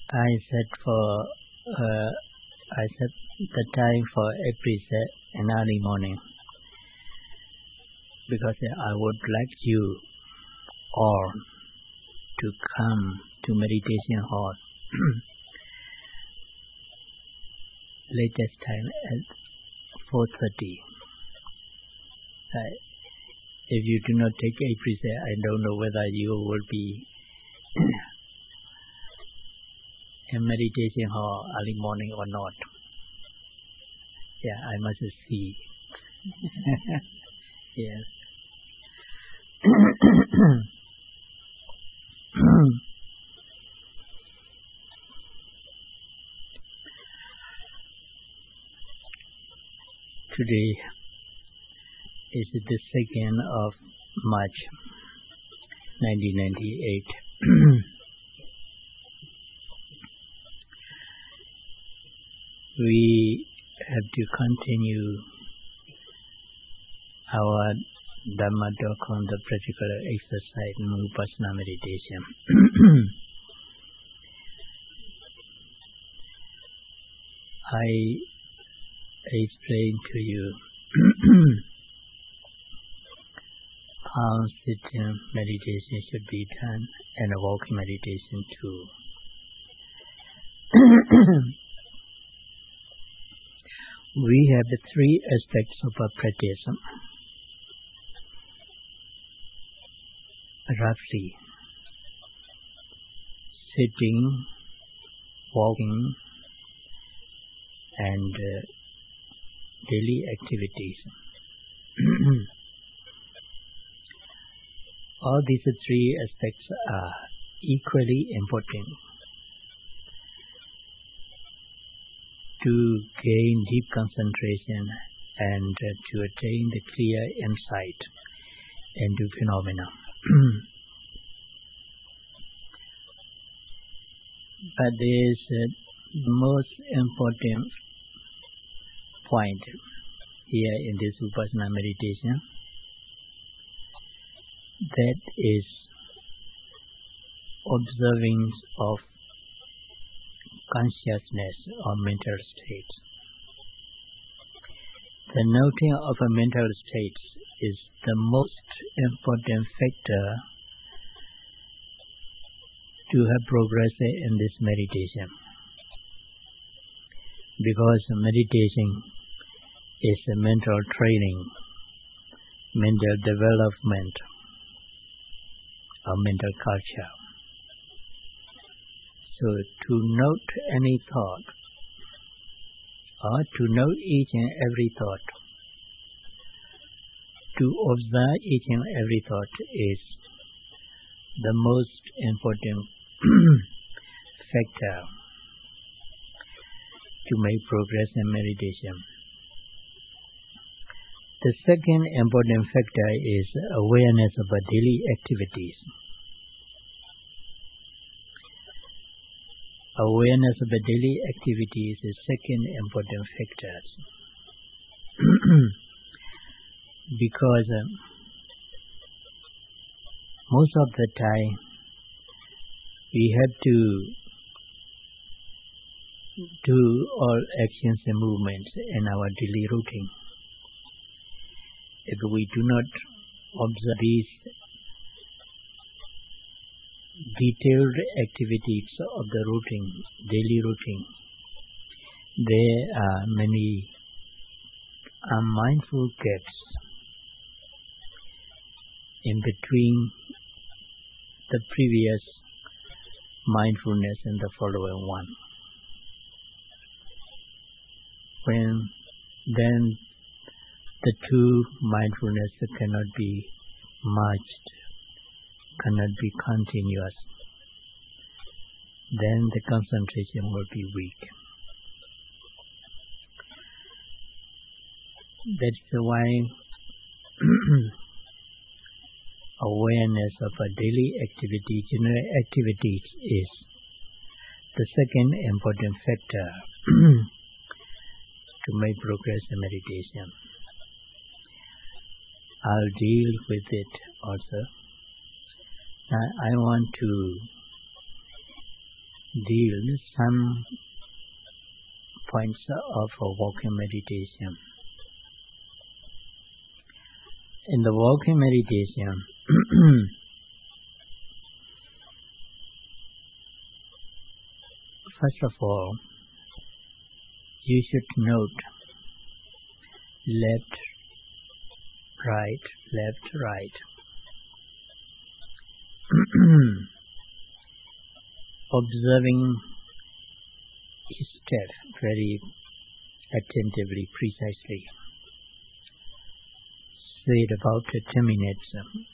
I set the time for every set in early morning because I would like you all to come to meditation hall latest time at 4:30. If you do not take a preset, I don't know whether you will be in meditation hall early morning or not. Yeah, I must see. Yes. Today is the 2nd of March 1998. We have to continue our Dhamma talk on the practical exercise in Vipassana meditation. I explained to you how sitting meditation should be done and walking meditation too. We have 3 aspects of our practice. Roughly, sitting, walking, and daily activities. All these 3 aspects are equally important to gain deep concentration and to attain the clear insight into phenomena. But there is the most important point here in this Vipassana meditation, that is observance of consciousness or mental states. The noting of a mental state is the most important factor to have progress in this meditation, because meditation is a mental training, mental development, or mental culture. So to note any thought, or to note each and every thought, to observe each and every thought is the most important factor to make progress in meditation. The second important factor is awareness of our daily activities. Awareness of the daily activities is second important factor. Because most of the time we have to do all actions and movements in our daily routine. If we do not observe these detailed activities of the routine, daily routine, there are many unmindful gaps in between the previous mindfulness and the following one. When then the two mindfulness cannot be merged, cannot be continuous, then the concentration will be weak. That's why awareness of a daily activity, general activities, is the second important factor to make progress in meditation. I'll deal with it also. Now I want to deal some points of walking meditation. In the walking meditation, first of all, you should note left, right, left, right. Observing each step very attentively, precisely. Say it about 10 minutes.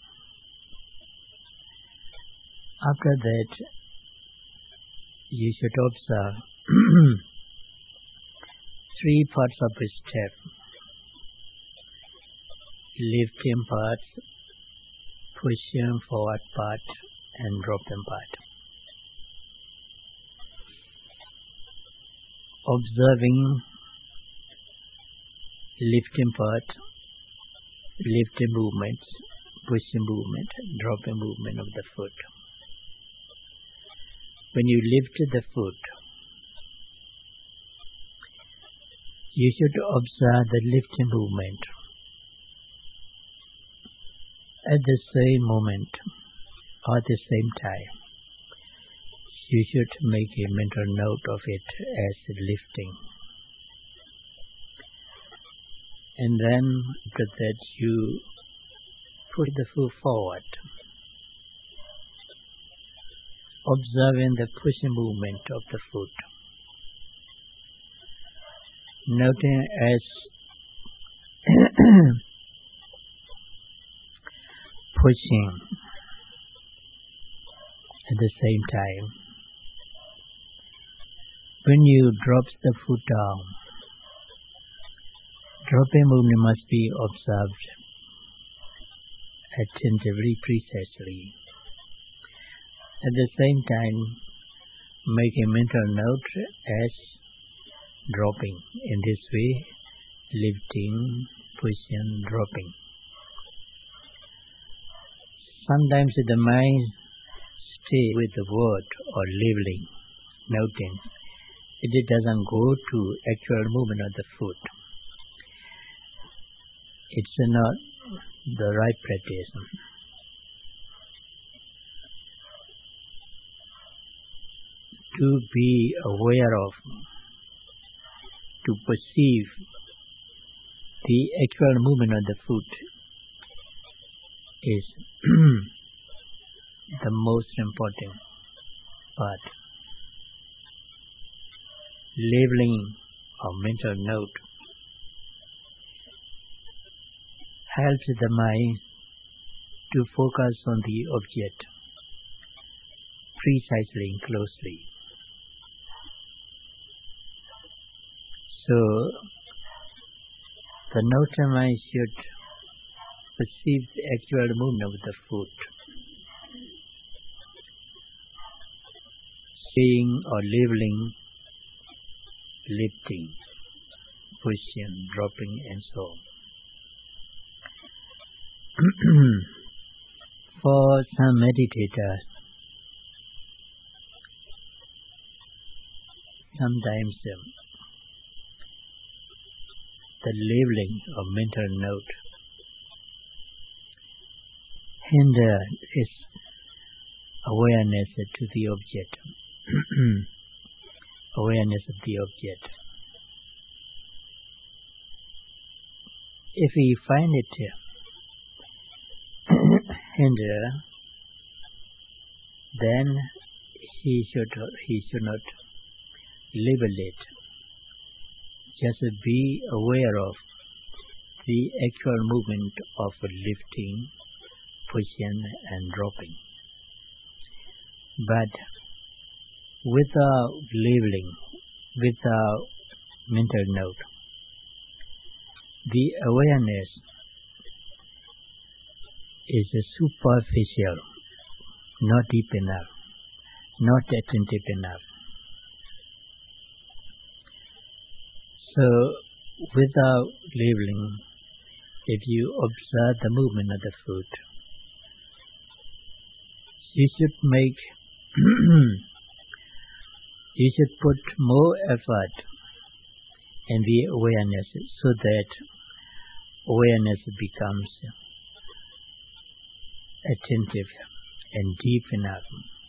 After that, you should observe three parts of a step: lifting part, pushing forward part, and dropping part. Observing lifting part, lifting movements, pushing movement, dropping movement of the foot. When you lift the foot, you should observe the lifting movement. At the same moment, or at the same time, you should make a mental note of it as lifting. And then after that you put the foot forward, observing the pushing movement of the foot, noting as pushing at the same time. When you drop the foot down, dropping movement must be observed attentively, precisely. At the same time, make a mental note as dropping. In this way, lifting, pushing, dropping. Sometimes the mind stays with the word or labeling, noting. It doesn't go to actual movement of the foot. It's not the right practice. To be aware of, to perceive the actual movement of the foot is the most important part. Labeling or mental note helps the mind to focus on the object precisely and closely. So, the noted mind should perceive the actual movement of the foot, seeing or labeling, lifting, pushing, dropping, and so on. For some meditators, sometimes the labeling or mental note hinders its awareness to the object. Awareness of the object. If we find it hinder, then he should not label it. Just be aware of the actual movement of lifting, pushing, and dropping. But without labeling, without mental note, the awareness is superficial, not deep enough, not attentive enough. So, without labeling, if you observe the movement of the foot, you should make you should put more effort in the awareness so that awareness becomes attentive and deep enough.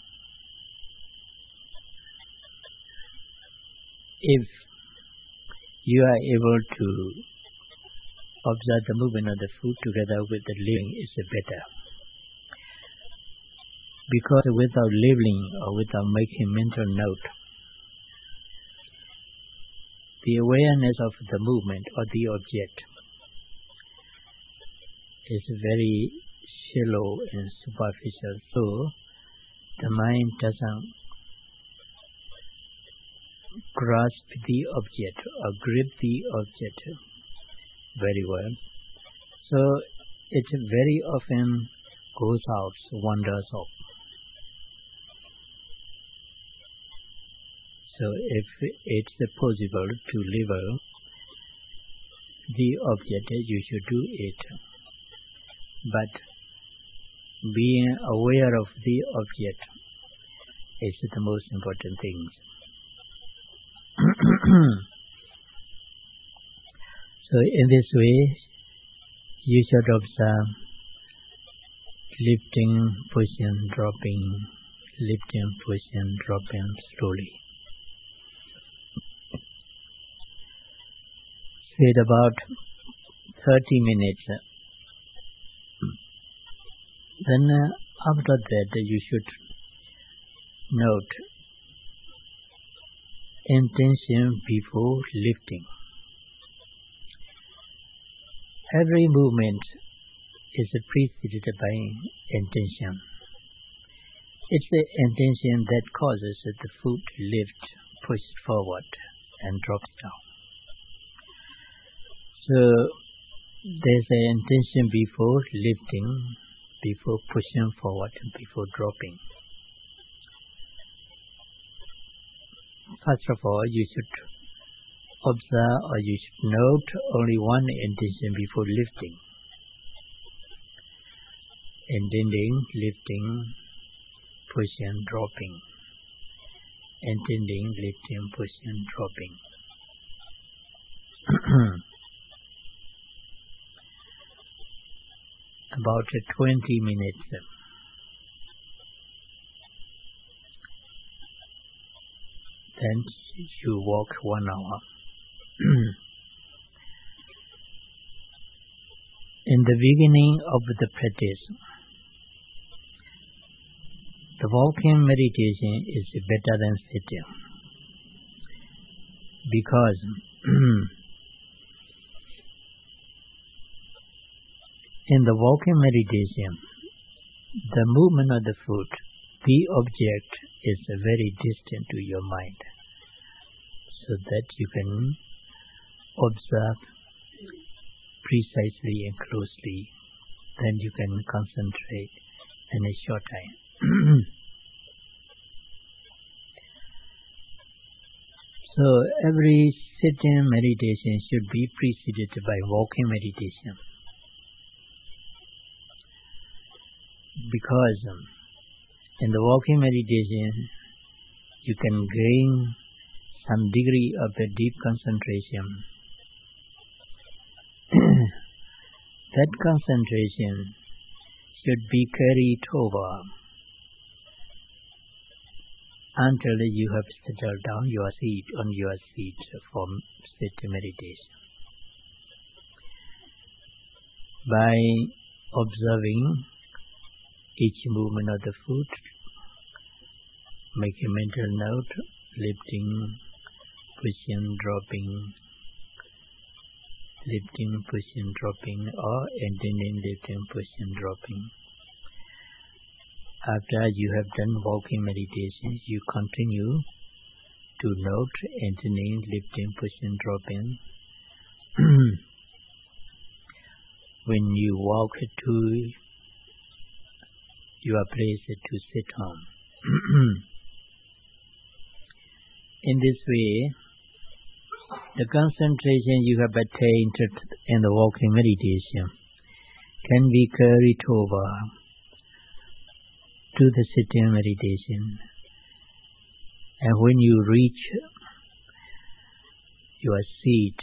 If you are able to observe the movement of the foot together with the living, it's better. Because without labeling or without making mental note, the awareness of the movement or the object is very shallow and superficial, so the mind doesn't grasp the object or grip the object very well. So it very often goes out, wanders off. So if it's possible to level the object, you should do it. But being aware of the object is the most important thing. So in this way, you should observe lifting, pushing, dropping, lifting, pushing, dropping slowly. Wait about 30 minutes. Then after that you should note intention before lifting. Every movement is preceded by intention. It's the intention that causes the foot to lift, push forward and drop down. So there's an intention before lifting, before pushing forward and before dropping. First of all, you should observe or you should note only one intention before lifting. Intending, lifting, pushing, dropping. Intending, lifting, pushing, dropping. About 20 minutes. Then you walk 1 hour. In the beginning of the practice, the walking meditation is better than sitting. Because in the walking meditation, the movement of the foot, the object is very distant to your mind, so that you can observe precisely and closely. Then you can concentrate in a short time. So every sitting meditation should be preceded by walking meditation. Because in the walking meditation, you can gain some degree of a deep concentration. That concentration should be carried over until you have settled down on your seat for sitting meditation. By observing each movement of the foot, make a mental note, lifting, pushing, dropping, lifting, pushing, dropping, or intending, lifting, pushing, dropping. After you have done walking meditation, you continue to note, intending, lifting, pushing, dropping. When you walk to your place to sit on. In this way, the concentration you have attained in the walking meditation can be carried over to the sitting meditation, And when you reach your seat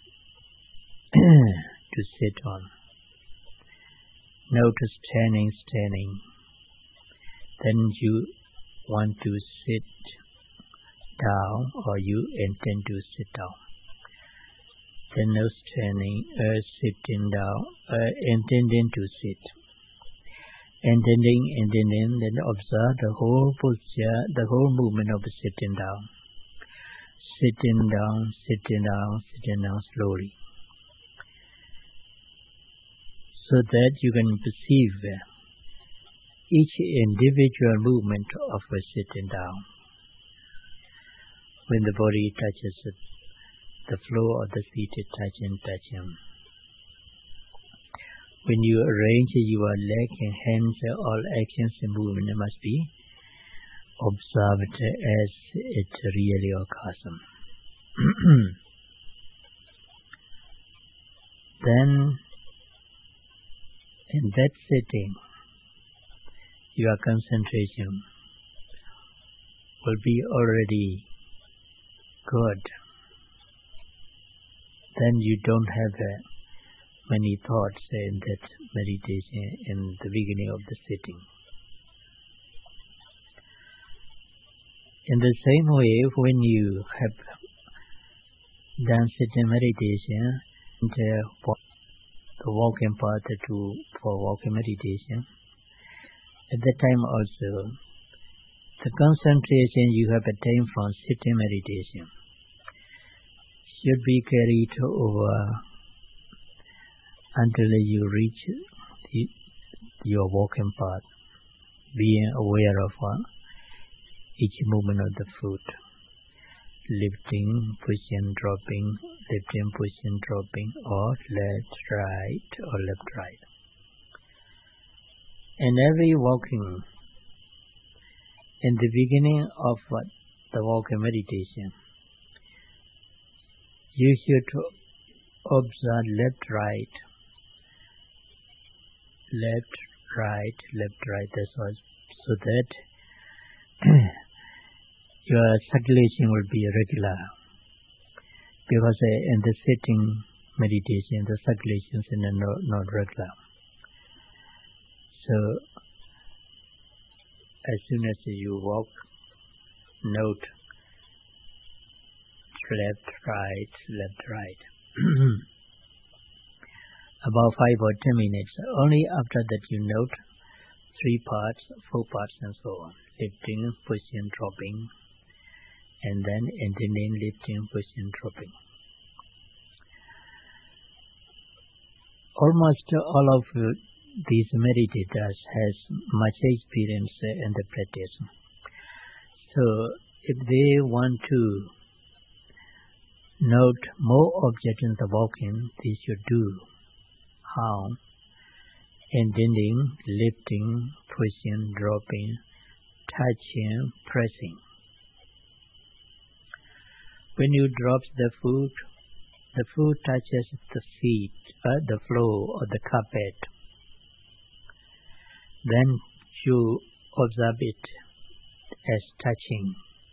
to sit on, notice standing. Then you want to sit down, or you intend to sit down. Then no standing, sitting down, intending to sit. Intending, then observe the whole posture, the whole movement of sitting down. Sitting down slowly. So that you can perceive each individual movement of sitting down. When the body touches the floor of the seat, touching. When you arrange your leg and hands, all actions and movement must be observed as it really occurs. Then, in that sitting, your concentration will be already good. Then you don't have many thoughts in that meditation in the beginning of the sitting. In the same way, when you have done sitting meditation, the walking path for walking meditation, at that time also, the concentration you have attained from sitting meditation should be carried over until you reach your walking path, being aware of each movement of the foot, lifting, pushing, dropping, or left, right. And every walking, in the beginning of the walking meditation, you should observe left, right, that's all, so that your circulation will be regular. Because in the sitting meditation, the circulations are not regular. So, as soon as you walk, note left, right. About 5 or 10 minutes. Only after that you note 3 parts, 4 parts, and so on. Lifting, pushing, dropping, and then intending, lifting, pushing, dropping. Almost all of these meditators has much experience in the practice. So, if they want to note more objects in the walking, they should do how intending, lifting, pushing, dropping, touching, pressing. When you drop the foot touches the feet, the floor or the carpet. Then you observe it as touching.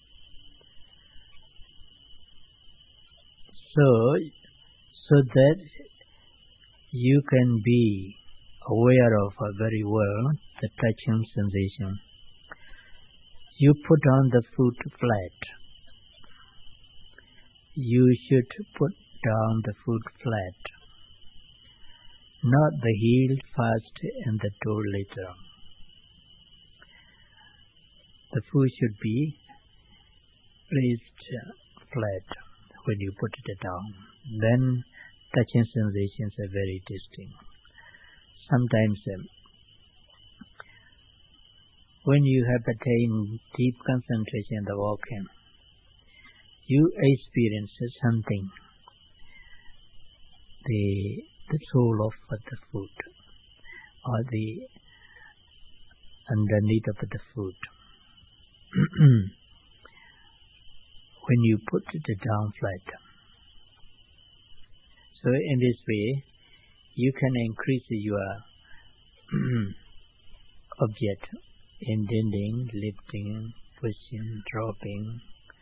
So that you can be aware of very well the touching sensation. You put on the foot flat. You should put down the foot flat, not the heel first and the toe later. The foot should be placed flat when you put it down. Then touching sensations are very distinct. Sometimes when you have attained deep concentration in the walking, you experience something, the sole of the foot, or the underneath of the foot. When you put it down flat. So in this way, you can increase your object, intending, lifting, pushing, dropping,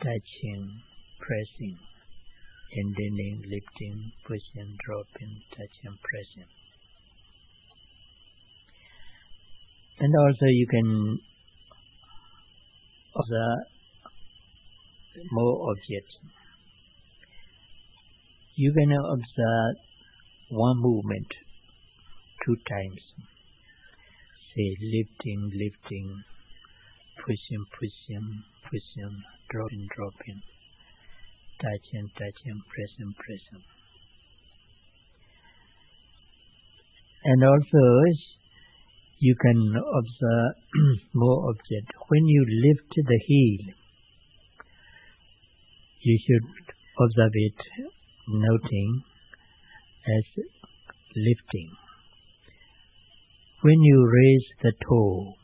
touching, pressing, intending, lifting, pushing, dropping, touching, pressing. And also you can observe more objects. You can observe one movement 2 times. Say lifting, pushing, dropping, touching, pressing. And also you can observe more objects. When you lift the heel, you should observe it, noting as lifting. When you raise the toe,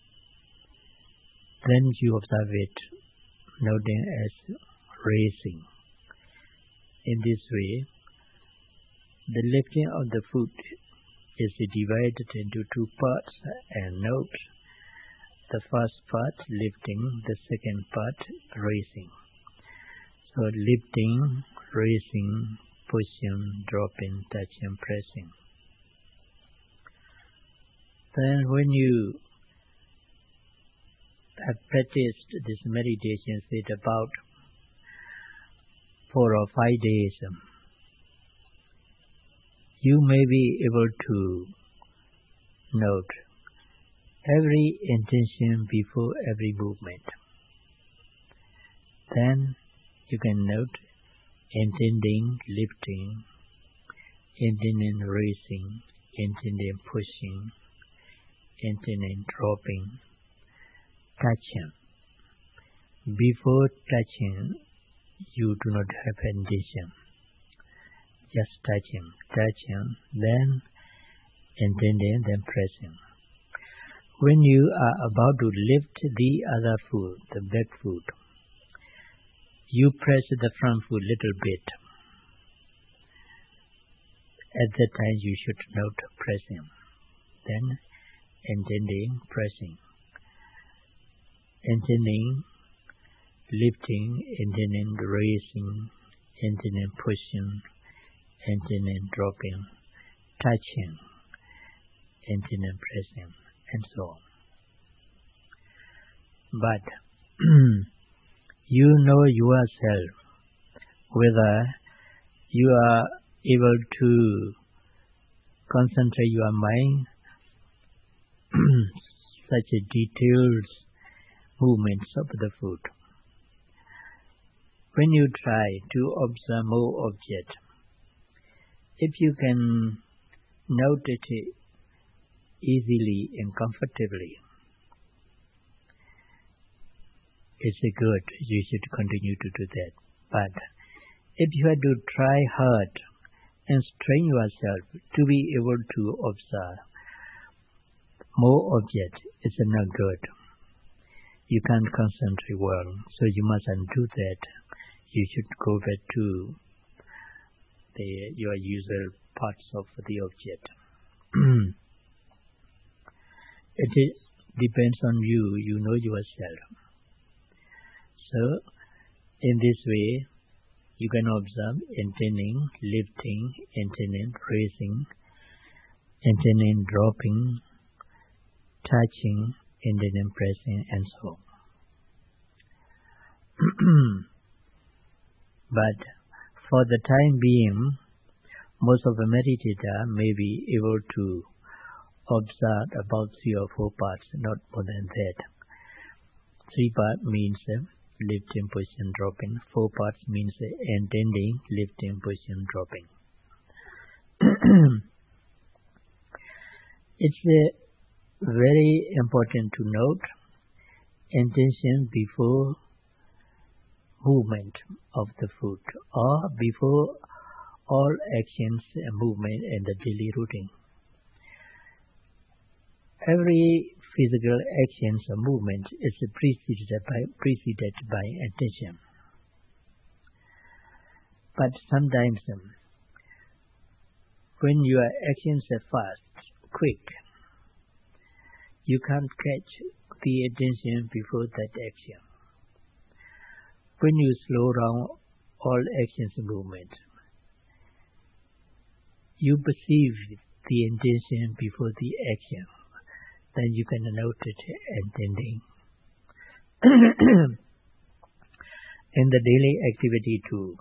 then you observe it, noting as raising. In this way, the lifting of the foot is divided into 2 parts and note the first part lifting, the second part raising. So lifting, raising, pushing, dropping, touching, pressing. Then when you have practiced this meditation, say about 4 or 5 days, you may be able to note every intention before every movement. Then you can note intending lifting, intending raising, intending pushing, intending dropping, touching. Before touching, you do not have intention. Just touching, then intending, then pressing. When you are about to lift the other foot, the back foot, you press the front foot a little bit. At that time you should note pressing, then intending, pressing, intending, lifting, intending, raising, intending, pushing, intending, dropping, touching, intending, pressing, and so on. But you know yourself whether you are able to concentrate your mind such a detailed movements of the foot. When you try to observe more objects, if you can note it easily and comfortably, it's good. You should continue to do that. But if you have to try hard and strain yourself to be able to observe more objects, it's not good. You can't concentrate well, so you mustn't do that. You should go back to your usual parts of the object. It depends on you. You know yourself. So, in this way, you can observe intending, lifting, intending, raising, intending, dropping, touching, intending, pressing, and so on. But for the time being, most of the meditator may be able to observe about 3 or 4 parts, not more than that. 3 parts means lifting, pushing, dropping. 4 parts means intending, lifting, pushing, dropping. It's very important to note intention before movement of the foot or before all actions and movement in the daily routine. Every physical actions or movement is preceded by intention. But sometimes when your actions are fast, quick, you can't catch the intention before that action. when you slow down all actions and movements, you perceive the intention before the action. Then you can note it intending. In the daily activity too,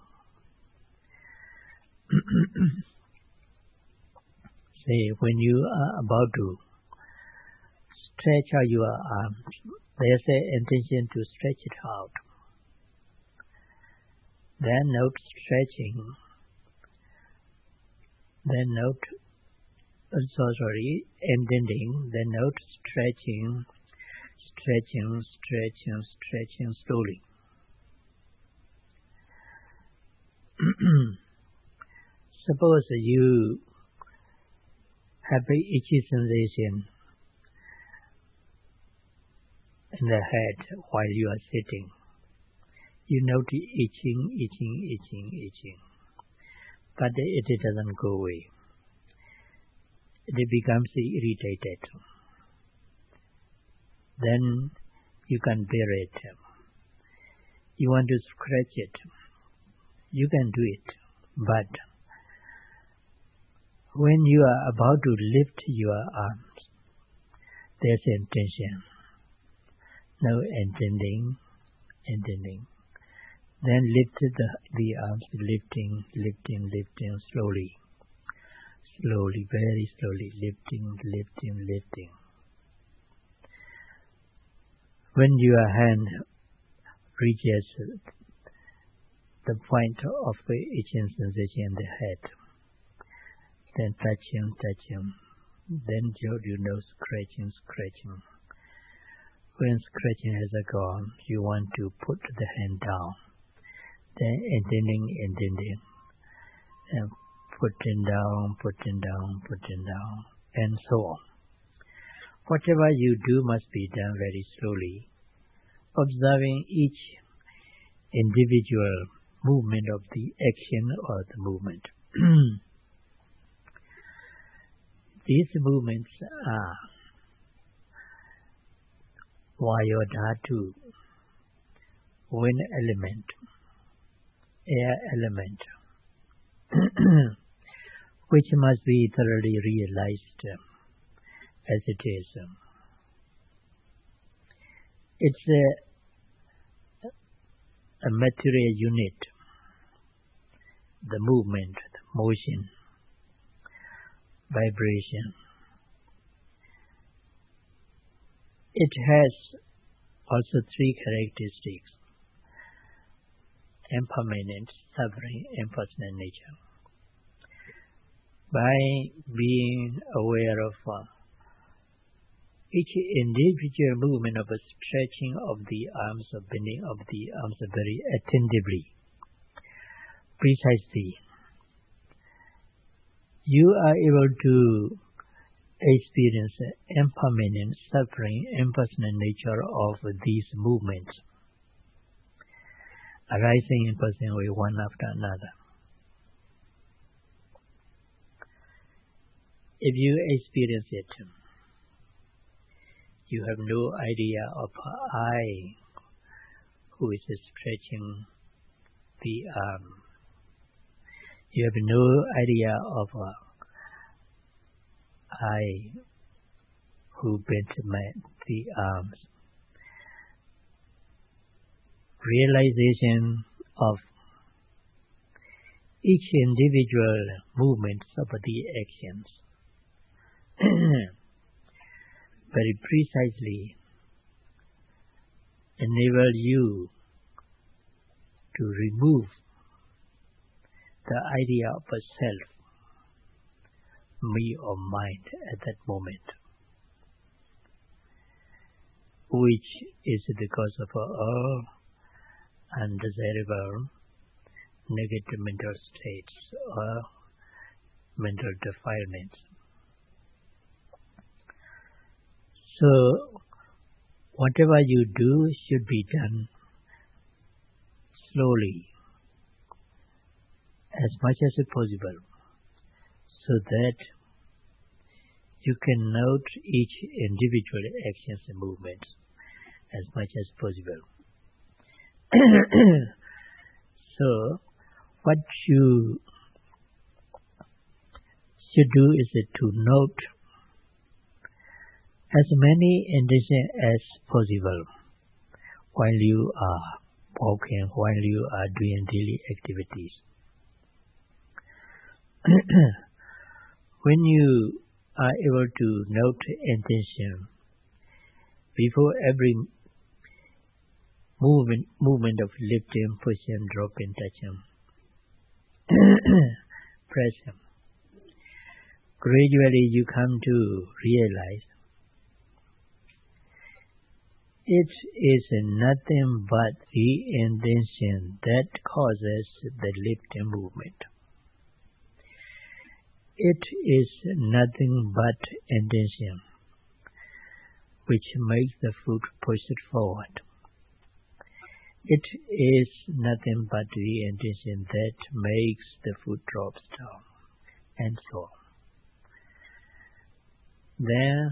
say when you are about to stretch out your arms, there's an intention to stretch it out. Then note stretching. Then note, intending. Then note stretching, stretching, stretching, stretching slowly. Suppose you have an itchy sensation in the head while you are sitting. You note itching, itching, itching, itching. But it doesn't go away. It becomes irritated. Then you can bear it. You want to scratch it. You can do it. But when you are about to lift your arms, there's intention. No intending. Then lift the arms, lifting, slowly. Slowly, very slowly, lifting. When your hand reaches the point of the itching sensation in the head, then touching. Then you know scratching. When scratching has gone, you want to put the hand down. Then intending, and putting down, and so on. Whatever you do must be done very slowly, observing each individual movement of the action or the movement. These movements are Vayu Dhatu, wind element, air element, which must be thoroughly realized as it is. It's a material unit, the movement, the motion, vibration. It has also three characteristics: impermanent, suffering, impersonal nature. By being aware of each individual movement of a stretching of the arms or bending of the arms very attentively, precisely, you are able to experience the impermanent, suffering, impersonal nature of these movements, arising in person way one after another. If you experience it, you have no idea of I who is stretching the arm. You have no idea of I who bent the arms. Realization of each individual movements of the actions very precisely enable you to remove the idea of a self, me or mind at that moment, which is the cause of all undesirable negative mental states or mental defilements. So, whatever you do should be done slowly, as much as possible, so that you can note each individual actions and movements as much as possible. So, what you should do is to note as many intentions as possible while you are walking, while you are doing daily activities. When you are able to note intention before every movement of lifting, pushing, dropping, touching, pressing, gradually you come to realize it is nothing but the intention that causes the lifting movement. It is nothing but intention which makes the foot push it forward. It is nothing but the intention that makes the foot drops down, and so on. There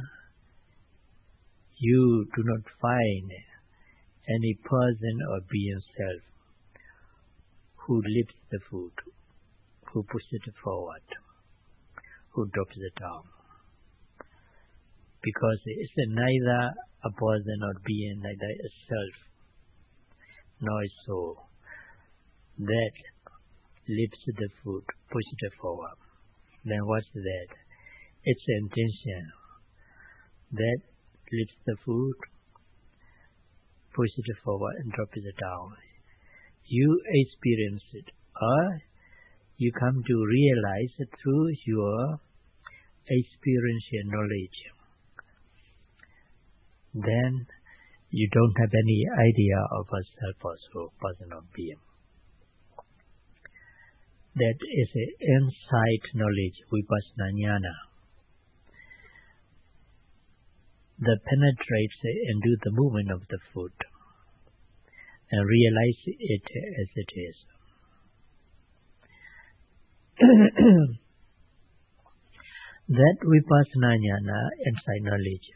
you do not find any person or being self who lifts the foot, who pushes it forward, who drops it down. Because it's neither a person or being, neither a self nor a soul that lifts the foot, pushes it forward. Then what's that? It's intention that lifts the foot, pushes it forward and drops it down. You experience it, or you come to realize it through your experiential knowledge. Then you don't have any idea of a self or soul, person or being. That is an insight knowledge, vipassana jnana, that penetrates into the movement of the foot and realize it as it is. That vipassana jnana, insight knowledge,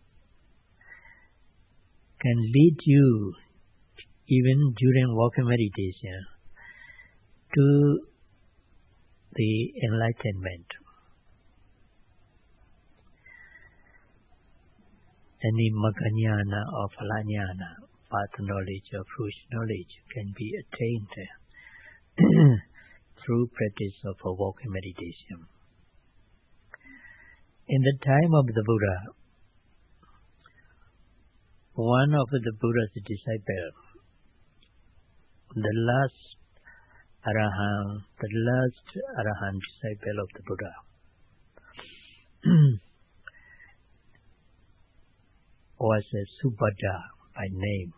can lead you, even during walking meditation, to the enlightenment. Any magga jnana or phala jnana, path knowledge or fruit knowledge, can be attained through practice of a walking meditation. In the time of the Buddha, one of the Buddha's disciples, the last Arahant disciple of the Buddha, was Subhadda by name.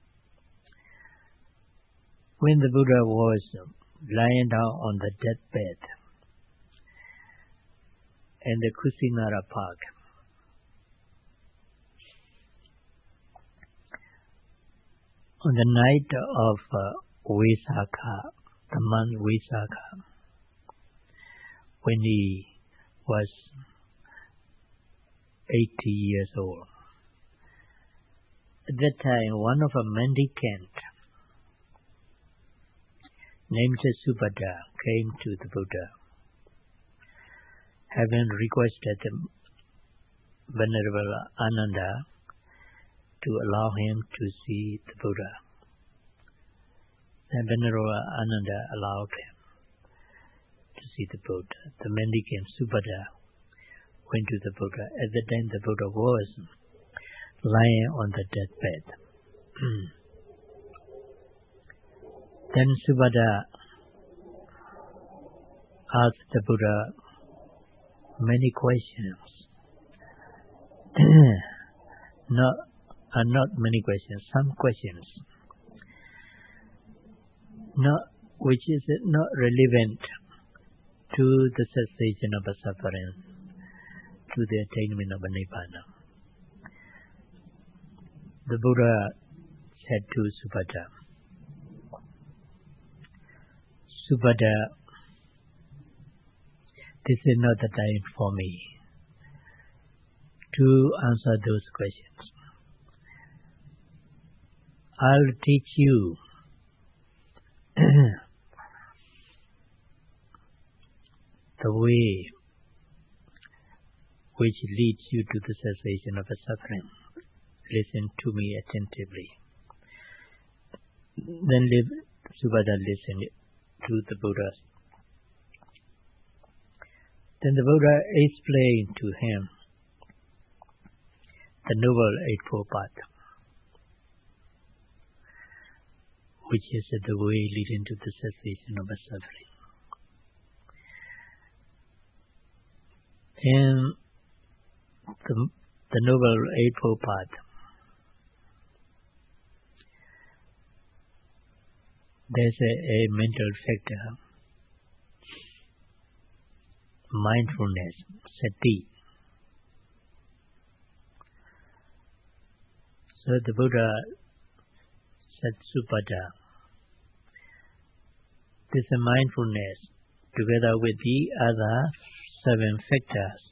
When the Buddha was lying down on the deathbed in the Kusinara Park, on the night of Vaisakha, the month Vaisakha, when he was 80 years old. At that time, one of a mendicant named Subhadda came to the Buddha, having requested the Venerable Ananda to allow him to see the Buddha. The Venerable Ananda allowed him to see the Buddha. The mendicant Subhadda went to the Buddha. At the time the Buddha was lying on the deathbed. Then Subhadda asked the Buddha many questions. Not many questions, some questions, which is not relevant to the cessation of suffering, to the attainment of Nibbana. The Buddha said to Subhadda, Subhadda, this is not the time for me to answer those questions. I'll teach you the way which leads you to the cessation of suffering. Listen to me attentively. Then Subhadra listened to the Buddha. Then the Buddha explained to him the Noble Eightfold Path, which is the way leading to the cessation of suffering. In the Noble Eightfold Path, there's a mental factor, mindfulness, sati. So the Buddha said, Subhadra, this mindfulness, together with the other 7 factors,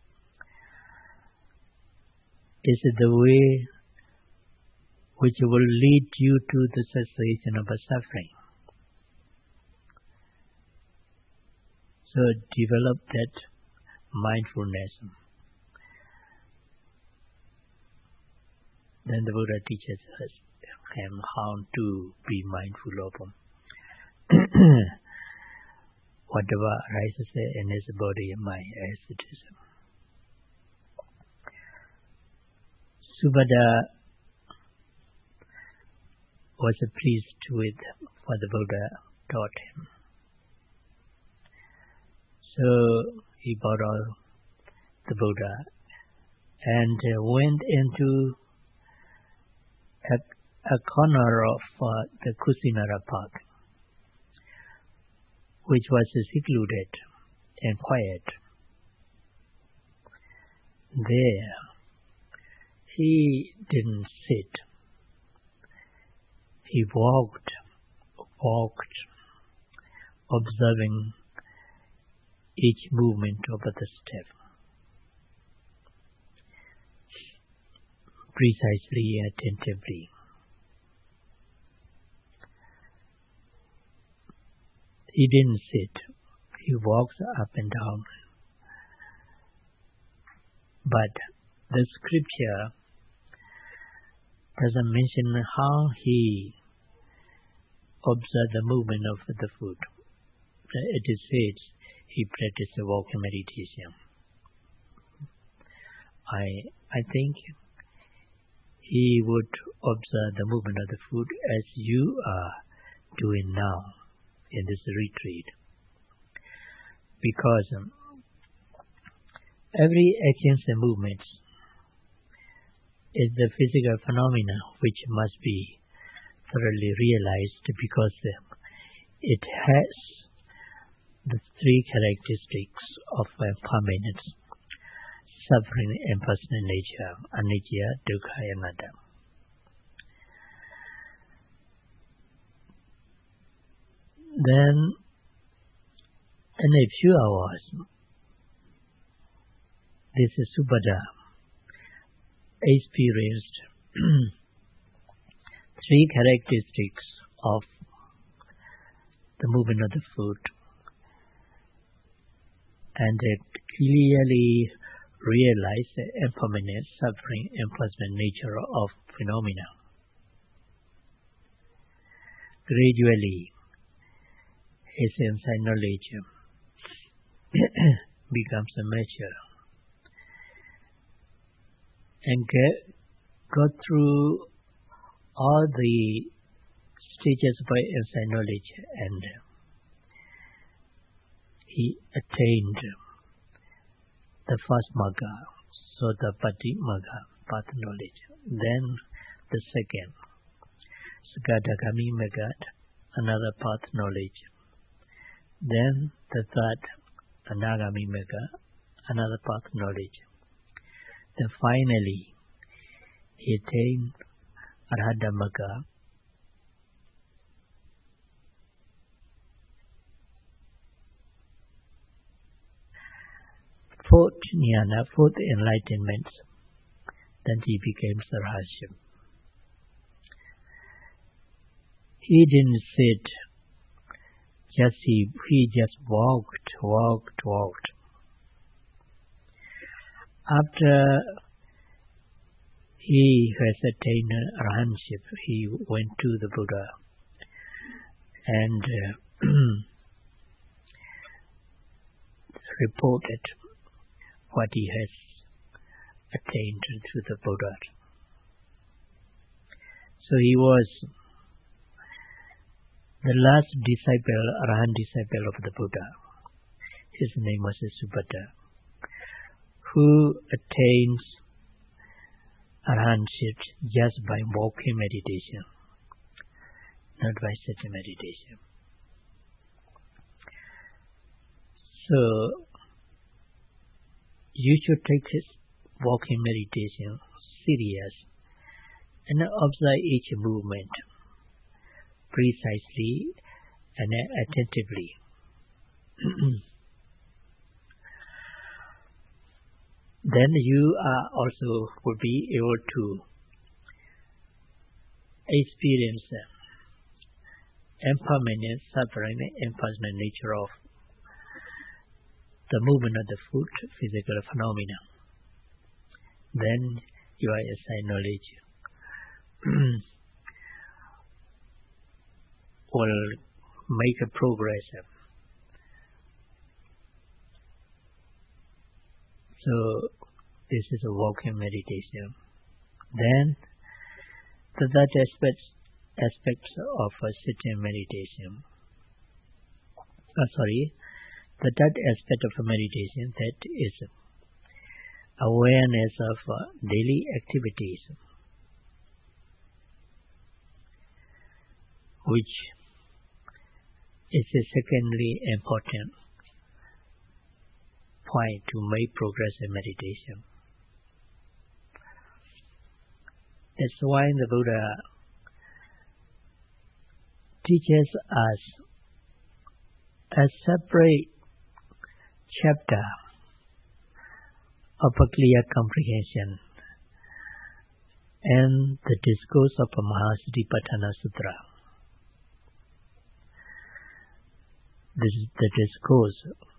is the way which will lead you to the cessation of suffering. So develop that mindfulness. Then the Buddha teaches us how to be mindful of whatever arises in his body and mind as it is. Subhadra was pleased with what the Buddha taught him. So he borrowed the Buddha and went into a corner of the Kusinara Park, which was secluded and quiet. There, he didn't sit. He walked, observing each movement of the step, precisely and attentively. He didn't sit. He walks up and down. But the scripture doesn't mention how he observed the movement of the foot. It is said he practiced walking meditation. I think he would observe the movement of the foot as you are doing now in this retreat. Because every action and movement is the physical phenomena which must be thoroughly realized, because it has the 3 characteristics of permanence: suffering, impersonal nature, anicca, dukkha, anatta. Then, in a few hours, this Subhadra experienced 3 characteristics of the movement of the foot, and it clearly realized the impermanent, suffering, impersonal nature of phenomena. Gradually, his inside knowledge becomes mature and got through all the stages of inside knowledge, and he attained the first magga, Sotapaddi magga, path knowledge. Then the second, Sakadagami magga, another path knowledge. Then the third, Anagami magga, another path knowledge. Then finally, he attained Arhata magga, fourth jnana, fourth enlightenment. Then he became Sarhasya. He didn't sit He just walked. After he has attained arahantship, he went to the Buddha and reported what he has attained to the Buddha. So he was the last disciple, Arahant disciple of the Buddha. His name was Subhadda, who attains arahantship just by walking meditation, not by sitting meditation. So you should take his walking meditation serious and observe each movement precisely and attentively. Then you also will be able to experience impermanent suffering, impersonal nature of the movement of the foot, physical phenomena. Then your insight knowledge will make a progress. So this is a walking meditation. Then the third aspects of a sitting meditation. The third aspect of a meditation, that is awareness of daily activities, which is a secondly important point to make progress in meditation. That's why the Buddha teaches us a separate chapter of a clear comprehension and the discourse of a Mahasatipatthana Sutra. This is the discourse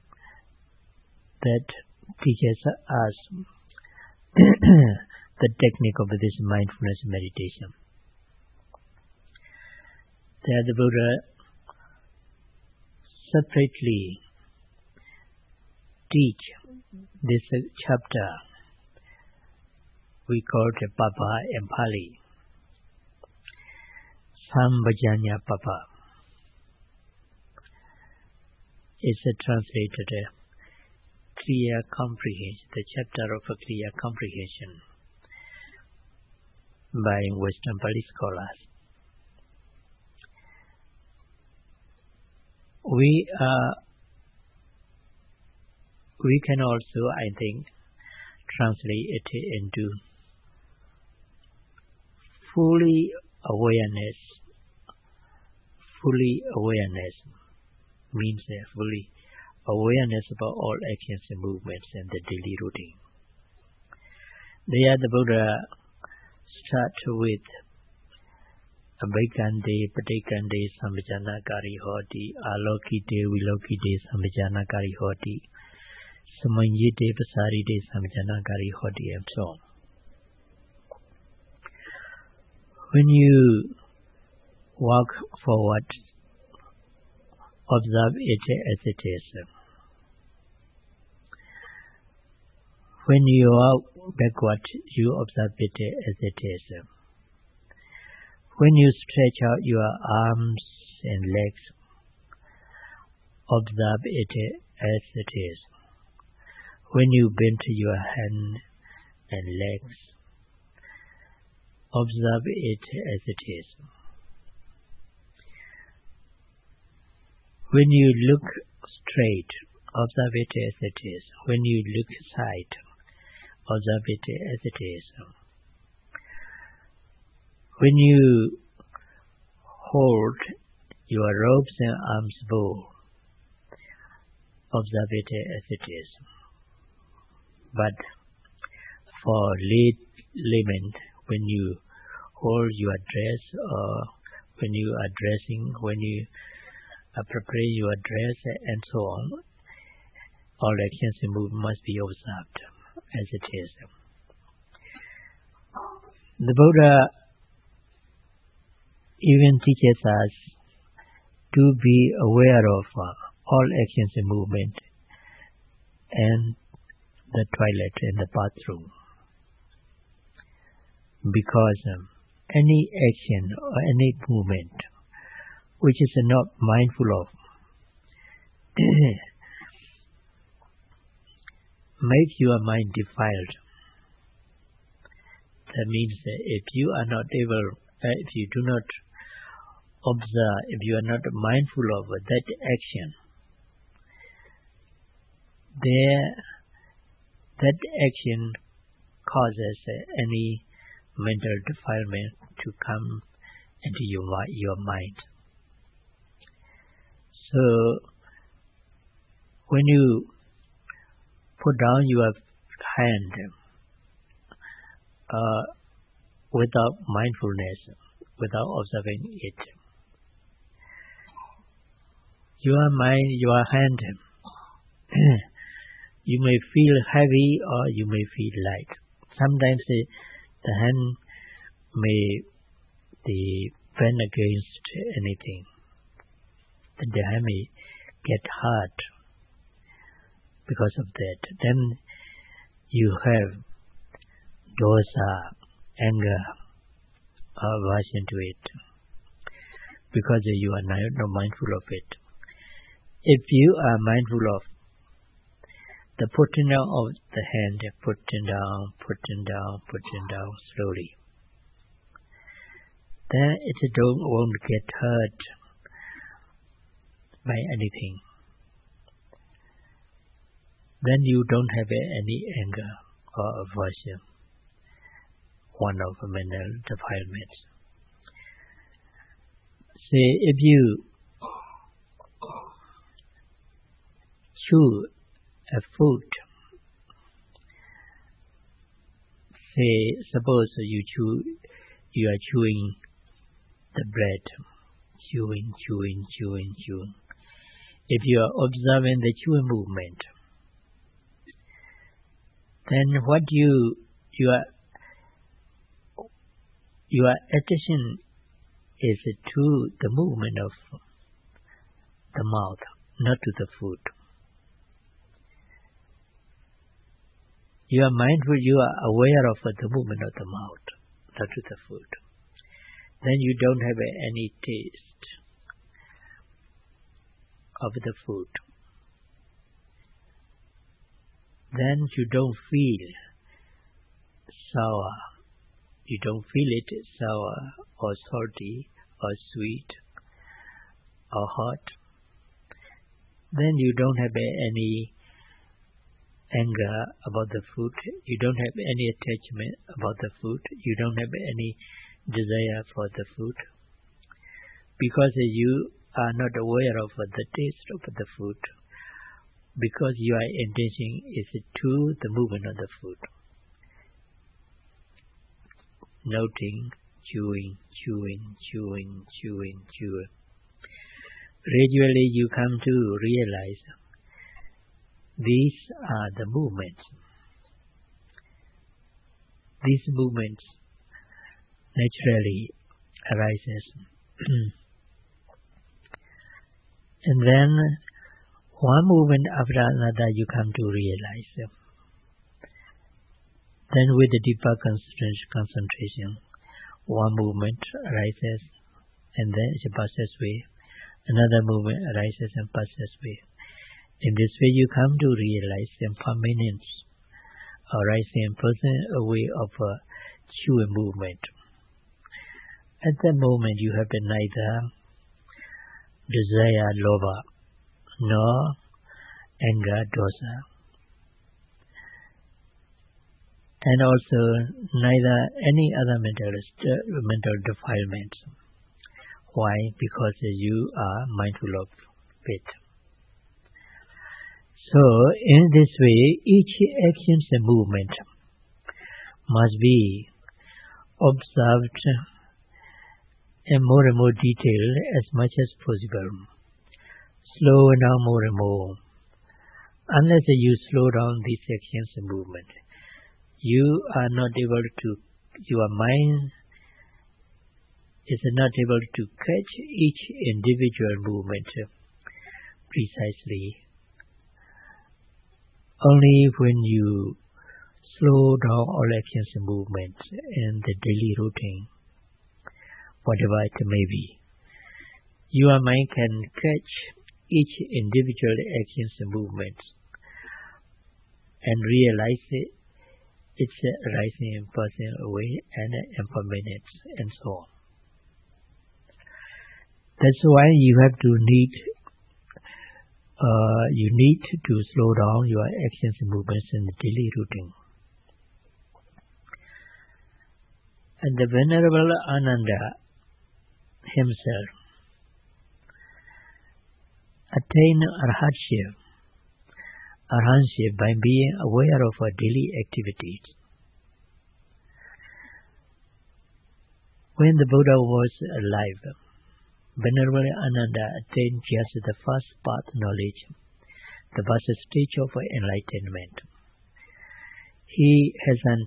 that teaches us the technique of this mindfulness meditation. There the Buddha separately teach this chapter. We call it Papa in Pali, Sambhajanya Papa. It's translated clear comprehension, the chapter of a clear comprehension by Western Pali scholars. We can also, I think, translate it into fully awareness means fully awareness about all actions and movements and the daily routine. There the Buddha starts with Abhikande, Patikande, Sambhajanakari Hoti, Alokite, Vilokite, Sambhajanakari Hoti, Samanyite, Pasarite, Sambhajanakari Hoti, and so on. When you walk forward, observe it as it is. When you walk backward, you observe it as it is. When you stretch out your arms and legs, observe it as it is. When you bend your hand and legs, observe it as it is. When you look straight, observe it as it is. When you look aside, observe it as it is. When you hold your robes and arms bow, observe it as it is. But for laymen, when you hold your dress or when you are dressing, when you preparing your dress, and so on. All actions and movements must be observed as it is. The Buddha even teaches us to be aware of all actions and movement and the toilet and the bathroom. Because any action or any movement which is not mindful of makes your mind defiled. That means if you are not able, if you do not observe, if you are not mindful of that action, that action causes any mental defilement to come into your mind. So when you put down your hand without mindfulness, without observing it, your hand, you may feel heavy or you may feel light. Sometimes the hand may bend against anything. The hand may get hurt because of that. Then you have dosa, anger, aversion to it, because you are not mindful of it. If you are mindful of the putting down of the hand, putting down slowly, then it won't get hurt by anything. Then you don't have any anger or aversion, one of mental defilements. Say, if you chew a food, say, suppose you are chewing the bread, chewing. If you are observing the chewing movement, then what your attention is to the movement of the mouth, not to the food. You are mindful, you are aware of the movement of the mouth, not to the food. Then you don't have any taste of the food. Then you don't feel sour. You don't feel it sour or salty or sweet or hot. Then you don't have any anger about the food. You don't have any attachment about the food. You don't have any desire for the food. Because you are not aware of the taste of the food. Because your intention is to the movement of the food. Noting, chewing. Gradually you come to realize these are the movements. These movements naturally arises. And then one movement after another you come to realize. Then with the deeper concentration, one movement arises and then it passes away. Another movement arises and passes away. In this way you come to realize the impermanence arising and passing away of a chewing movement. At that moment you have neither desire, lobha, nor anger, dosa. And also neither any other mental defilements. Why? Because you are mindful of it. So in this way, each action and movement must be observed in more and more detail as much as possible. slow down more and more. Unless you slow down these actions and movement, you are not able to, your mind is not able to catch each individual movement precisely. Only when you slow down all actions and movements in the daily routine, whatever it may be, your mind can catch each individual actions and movements and realize it's arising in passing away and impermanence and so on. That's why you need to slow down your actions and movements in the daily routine. And the Venerable Ananda himself attained arhatship by being aware of our daily activities. When the Buddha was alive, Venerable Ananda attained just the first path knowledge, the first stage of enlightenment. He hasn't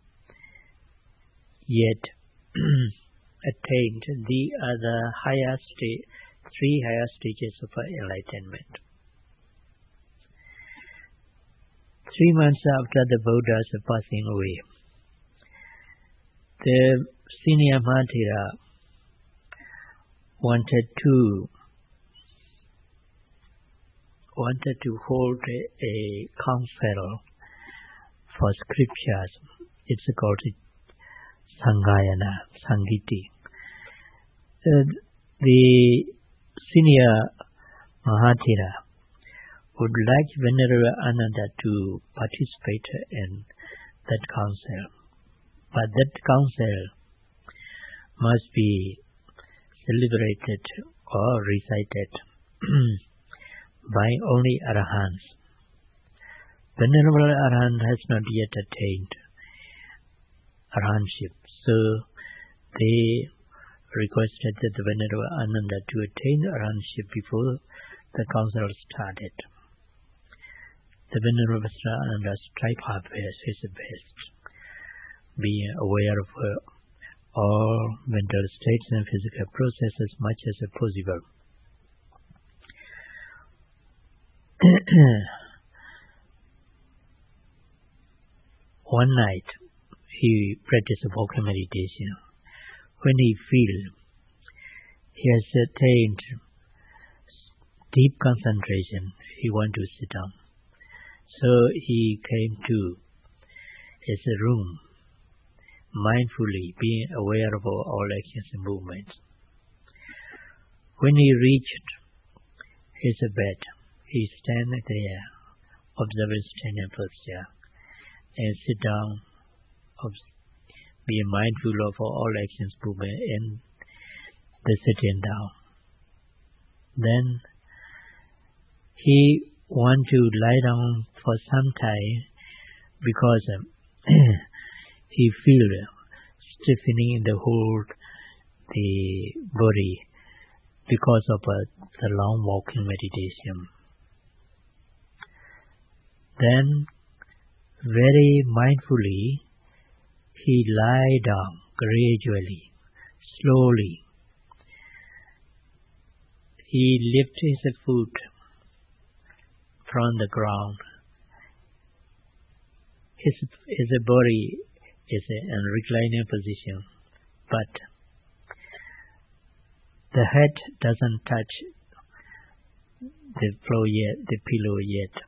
yet attained the other three higher stages of enlightenment. 3 months after the Buddha's passing away, the senior Mahathera wanted to hold a council for scriptures. It's called Sanghayana, Sanghiti. The senior Mahathera would like Venerable Ananda to participate in that council, but that council must be celebrated or recited by only Arahants. Venerable Arahant has not yet attained Arahantship, so they requested that the Venerable Ananda to attain Arahantship before the council started. The Venerable Ananda tried his best, being aware of all mental states and physical processes as much as possible. One night, he practiced vocal meditation. When he feels he has attained deep concentration, he wants to sit down. So he came to his room, mindfully being aware of all actions and movements. When he reached his bed, he stand there, observing standing posture, and sit down, being mindful of all actions, movement, and the sitting down. Then he want to lie down for some time because he feel stiffening in the whole the body because of the long walking meditation. Then very mindfully he lie down gradually, slowly. He lifts his foot from the ground. His body is in reclining position, but the head doesn't touch the floor yet, the pillow yet.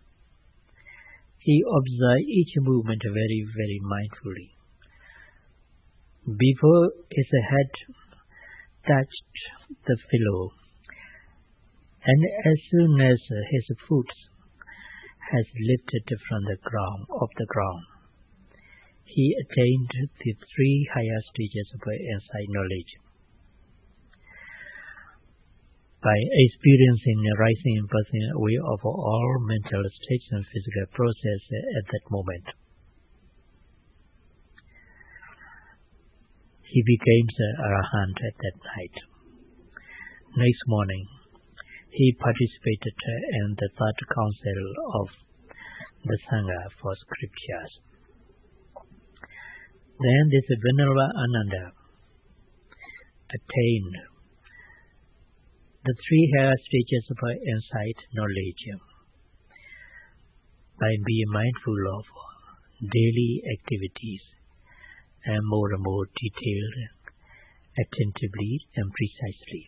He observes each movement very, very mindfully. Before his head touched the pillow, and as soon as his foot has lifted from the ground, he attained the three higher stages of insight knowledge. By experiencing the rising and passing away of all mental states and physical processes at that moment, he became the Arahant at that night. Next morning, He participated in the Third Council of the Sangha for Scriptures. Then this Venerable Ananda attained the three higher stages of insight knowledge by being mindful of daily activities and more detailed, attentively and precisely.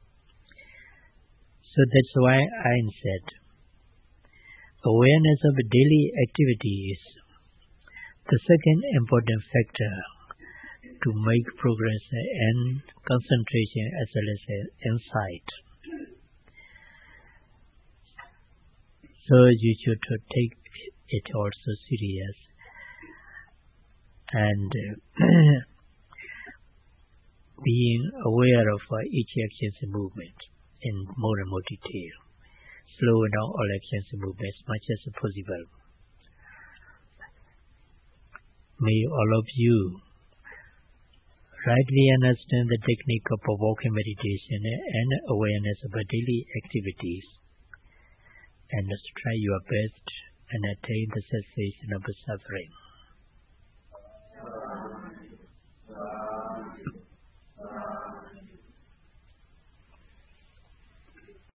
So that's why I said awareness of daily activity is the second important factor to make progress and concentration as well as insight. So you should take it also serious and being aware of each action's movement in more and more detail. Slow down all actions and movements as much as possible. May all of you rightly understand the technique of walking meditation and awareness of daily activities, and try your best and attain the cessation of suffering.